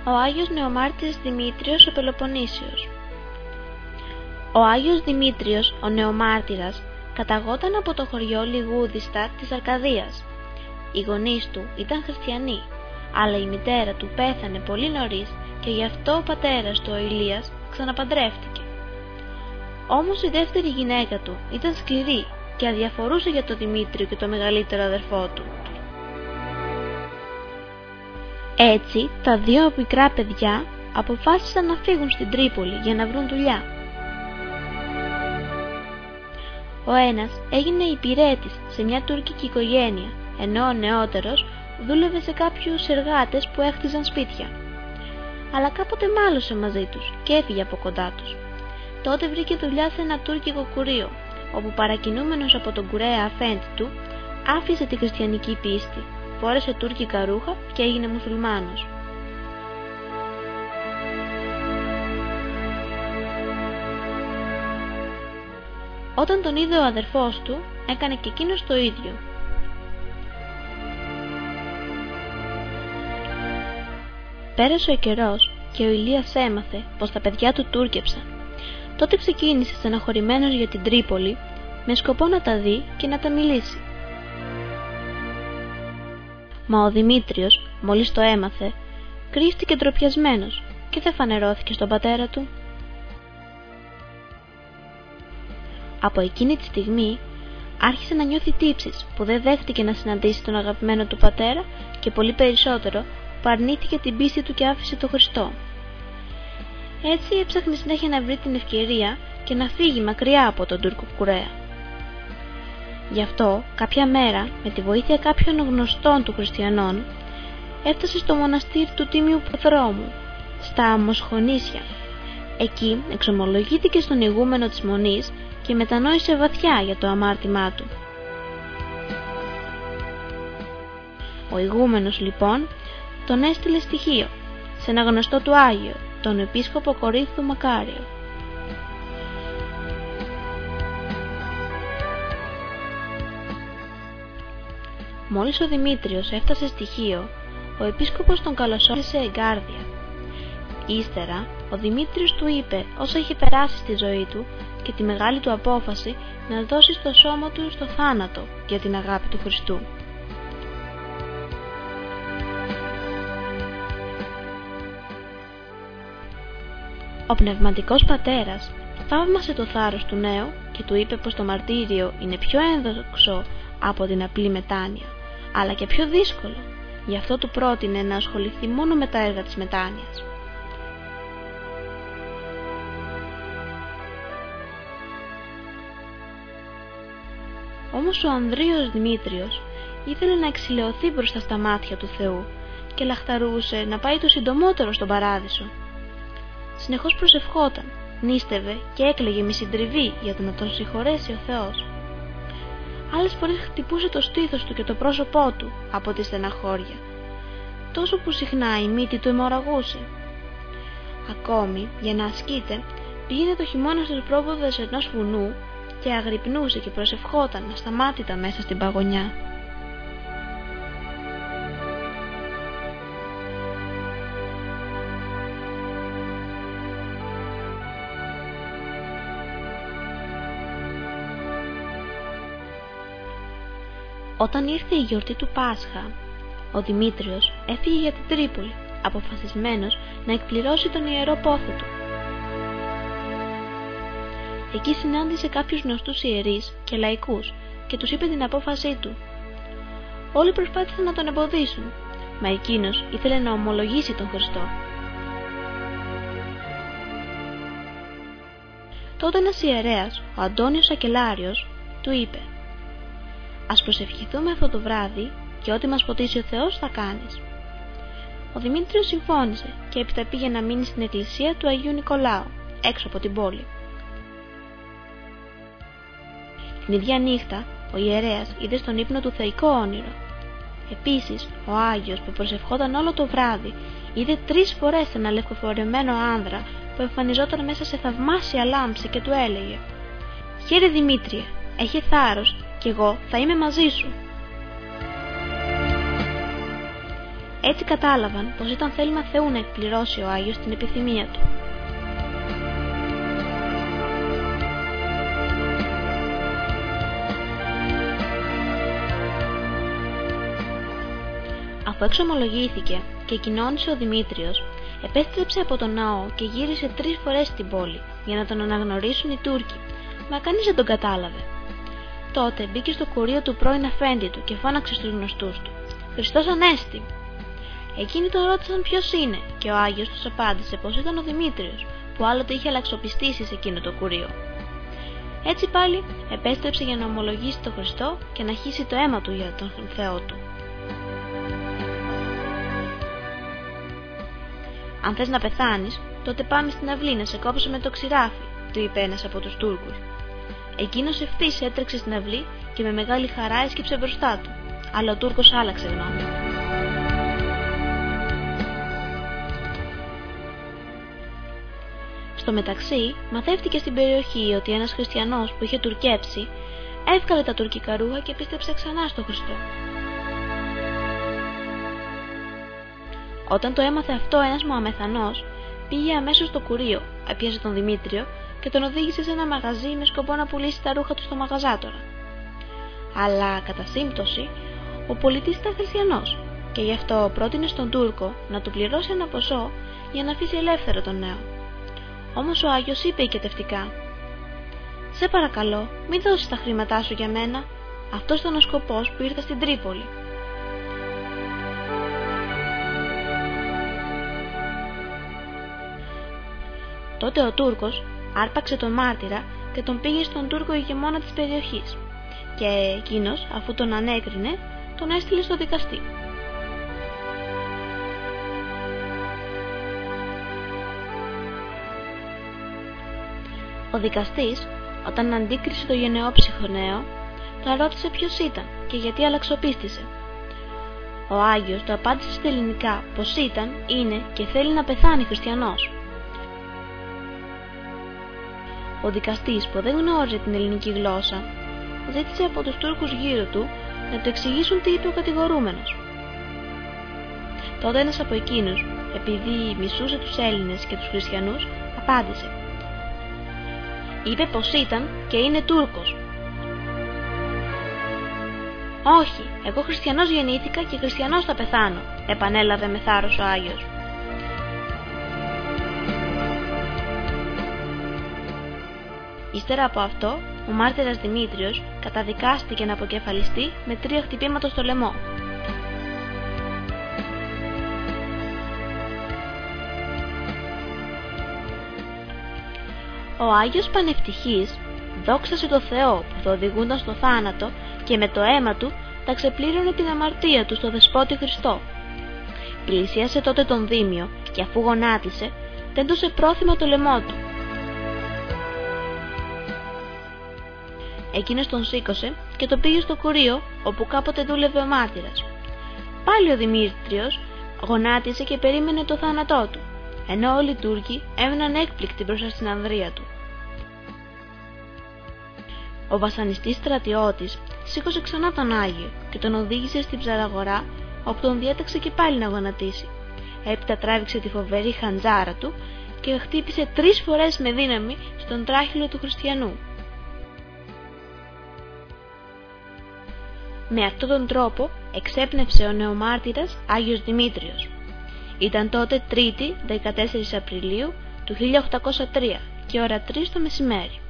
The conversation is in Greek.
Ο Άγιος Νεομάρτυρας Δημήτριος ο Πελοποννήσιος. Ο Άγιος Δημήτριος ο Νεομάρτυρας καταγόταν από το χωριό Λιγούδιστα της Αρκαδίας. Οι γονείς του ήταν χριστιανοί, αλλά η μητέρα του πέθανε πολύ νωρίς και γι' αυτό ο πατέρας του, ο Ηλίας, ξαναπαντρεύτηκε. Όμως η δεύτερη γυναίκα του ήταν σκληρή και αδιαφορούσε για τον Δημήτριο και το μεγαλύτερο αδερφό του. Έτσι, τα δύο μικρά παιδιά αποφάσισαν να φύγουν στην Τρίπολη για να βρουν δουλειά. Ο ένας έγινε υπηρέτης σε μια τουρκική οικογένεια, ενώ ο νεότερος δούλευε σε κάποιους εργάτες που έχτιζαν σπίτια. Αλλά κάποτε μάλωσε μαζί τους και έφυγε από κοντά τους. Τότε βρήκε δουλειά σε ένα τουρκικό κουρείο, όπου παρακινούμενος από τον κουρέα αφέντη του, άφησε τη χριστιανική πίστη, φόρεσε τουρκικά ρούχα και έγινε μουσουλμάνος. Όταν τον είδε ο αδερφός του, έκανε και εκείνος το ίδιο. Πέρασε ο καιρός και ο Ηλίας έμαθε πως τα παιδιά του τούρκεψαν. Τότε ξεκίνησε στεναχωρημένος για την Τρίπολη, με σκοπό να τα δει και να τα μιλήσει. Μα ο Δημήτριος, μόλις το έμαθε, κρύφτηκε ντροπιασμένος και δεν φανερώθηκε στον πατέρα του. Από εκείνη τη στιγμή άρχισε να νιώθει τύψεις που δεν δέχτηκε να συναντήσει τον αγαπημένο του πατέρα και πολύ περισσότερο που αρνήθηκε την πίστη του και άφησε τον Χριστό. Έτσι έψαχνε συνέχεια να βρει την ευκαιρία και να φύγει μακριά από τον Τούρκο κουρέα. Γι' αυτό κάποια μέρα, με τη βοήθεια κάποιων γνωστών του χριστιανών, έφτασε στο μοναστήρι του Τίμιου Προδρόμου, στα Αμοσχονήσια. Εκεί εξομολογήθηκε στον ηγούμενο της Μονής και μετανόησε βαθιά για το αμάρτημά του. Ο ηγούμενος λοιπόν τον έστειλε στοιχείο σε ένα γνωστό του Άγιο, τον επίσκοπο Κορίνθου Μακάριο. Μόλις ο Δημήτριος έφτασε στη Χίο, ο επίσκοπος τον καλωσόρισε εγκάρδια. Ύστερα, ο Δημήτριος του είπε όσα είχε περάσει στη ζωή του και τη μεγάλη του απόφαση να δώσει στο σώμα του στο θάνατο για την αγάπη του Χριστού. Ο πνευματικός πατέρας θαύμασε το θάρρος του νέου και του είπε πως το μαρτύριο είναι πιο ένδοξο από την απλή μετάνοια, αλλά και πιο δύσκολο. Γι' αυτό του πρότεινε να ασχοληθεί μόνο με τα έργα της μετάνοιας. Όμως ο Ανδρείος Δημήτριος ήθελε να εξηλαιωθεί μπροστά στα μάτια του Θεού και λαχταρούσε να πάει το συντομότερο στον Παράδεισο. Συνεχώς προσευχόταν, νίστευε και έκλαιγε με συντριβή για να τον συγχωρέσει ο Θεός. Άλλες φορές χτυπούσε το στήθος του και το πρόσωπό του από τη στεναχώρια, τόσο που συχνά η μύτη του αιμορραγούσε. Ακόμη, για να ασκείται, πήγαινε το χειμώνα στους πρόποδες ενός βουνού και αγρυπνούσε και προσευχόταν ασταμάτητα μέσα στην παγωνιά. Όταν ήρθε η γιορτή του Πάσχα, ο Δημήτριος έφυγε για την Τρίπολη, αποφασισμένος να εκπληρώσει τον ιερό πόθο του. Εκεί συνάντησε κάποιους γνωστούς ιερείς και λαϊκούς και τους είπε την απόφασή του. Όλοι προσπάθησαν να τον εμποδίσουν, μα εκείνος ήθελε να ομολογήσει τον Χριστό. Τότε ένας ιερέας, ο Αντώνιος Ακελάριος, του είπε: «Ας προσευχηθούμε αυτό το βράδυ και ό,τι μας ποτίσει ο Θεός θα κάνεις». Ο Δημήτριος συμφώνησε και έπειτα πήγε να μείνει στην εκκλησία του Αγίου Νικολάου, έξω από την πόλη. Την ίδια νύχτα, ο ιερέας είδε στον ύπνο του θεϊκό όνειρο. Επίσης, ο Άγιος που προσευχόταν όλο το βράδυ είδε 3 φορές ένα λευκοφορεμένο άνδρα που εμφανιζόταν μέσα σε θαυμάσια λάμψη και του έλεγε: «Χαίρε Δημήτριε, έχε θάρρος και εγώ θα είμαι μαζί σου». Έτσι κατάλαβαν πως ήταν θέλημα Θεού να εκπληρώσει ο Άγιος την επιθυμία του. Αφού εξομολογήθηκε και κοινώνησε ο Δημήτριος, επέστρεψε από τον ναό και γύρισε 3 φορές στην πόλη για να τον αναγνωρίσουν οι Τούρκοι, μα κανείς δεν τον κατάλαβε. Τότε μπήκε στο κουρείο του πρώην αφέντη του και φώναξε στους γνωστούς του: «Χριστός Ανέστη!» Εκείνοι τον ρώτησαν ποιος είναι και ο Άγιος τους απάντησε πως ήταν ο Δημήτριος, που άλλοτε είχε αλλαξοπιστήσει σε εκείνο το κουρείο. Έτσι πάλι επέστρεψε για να ομολογήσει τον Χριστό και να χύσει το αίμα του για τον Θεό του. «Αν θες να πεθάνεις, τότε πάμε στην αυλή να σε κόψω με το ξηράφι», του είπε ένας από τους Τούρκους. Εκείνος ευθύς έτρεξε στην αυλή και με μεγάλη χαρά έσκυψε μπροστά του, αλλά ο Τούρκος άλλαξε γνώμη. Στο μεταξύ, μαθεύτηκε στην περιοχή ότι ένας χριστιανός που είχε τουρκέψει έβγαλε τα τουρκικά ρούχα και πίστεψε ξανά στο Χριστό. Όταν το έμαθε αυτό ένας Μωαμεθανός, πήγε αμέσως στο κουρείο, έπιασε τον Δημήτριο και τον οδήγησε σε ένα μαγαζί με σκοπό να πουλήσει τα ρούχα του στο μαγαζάτορα. Αλλά κατά σύμπτωση, ο πολιτής ήταν χριστιανός και γι' αυτό πρότεινε στον Τούρκο να του πληρώσει ένα ποσό για να αφήσει ελεύθερο τον νέο. Όμως ο Άγιος είπε οικετευτικά: «Σε παρακαλώ, μην δώσεις τα χρήματά σου για μένα. Αυτός ήταν ο σκοπός που ήρθα στην Τρίπολη». Τότε ο Τούρκος άρπαξε τον μάρτυρα και τον πήγε στον Τούρκο ηγεμόνα της περιοχής και εκείνος, αφού τον ανέκρινε, τον έστειλε στο δικαστή. Ο δικαστής, όταν αντίκρισε το γενναιόψυχο νέο, τον ρώτησε ποιος ήταν και γιατί αλλαξοπίστησε. Ο Άγιος του απάντησε στα ελληνικά πως ήταν, είναι και θέλει να πεθάνει χριστιανός. Ο δικαστής, που δεν γνώριζε την ελληνική γλώσσα, ζήτησε από τους Τούρκους γύρω του να του εξηγήσουν τι είπε ο κατηγορούμενος. Τότε ένας από εκείνους, επειδή μισούσε τους Έλληνες και τους χριστιανούς, απάντησε: «Είπε πως ήταν και είναι Τούρκος». «Όχι, εγώ χριστιανός γεννήθηκα και χριστιανός θα πεθάνω», επανέλαβε με θάρρος ο Άγιος. Ύστερα από αυτό, ο μάρτυρας Δημήτριος καταδικάστηκε να αποκεφαλιστεί με 3 χτυπήματα στο λαιμό. Ο Άγιος Πανευτυχής δόξασε το Θεό που θα οδηγούνταν στο θάνατο και με το αίμα του θα ξεπλήρωνε την αμαρτία του στο Δεσπότη Χριστό. Πλησίασε τότε τον Δήμιο και αφού γονάτισε, τέντωσε πρόθυμα το λαιμό του. Εκείνος τον σήκωσε και τον πήγε στο κουρείο όπου κάποτε δούλευε ο μάρτυρας. Πάλι ο Δημήτριος γονάτισε και περίμενε το θάνατό του, ενώ όλοι οι Τούρκοι έμειναν έκπληκτοι μπροστά στην ανδρεία του. Ο βασανιστής στρατιώτης σήκωσε ξανά τον Άγιο και τον οδήγησε στην ψαραγορά, όπου τον διέταξε και πάλι να γονατίσει. Έπειτα τράβηξε τη φοβερή χαντζάρα του και χτύπησε 3 φορές με δύναμη στον τράχυλο του χριστιανού. Με αυτόν τον τρόπο εξέπνευσε ο νεομάρτυρας Άγιος Δημήτριος. Ήταν τότε Τρίτη 14 Απριλίου του 1803 και ώρα 3 το μεσημέρι.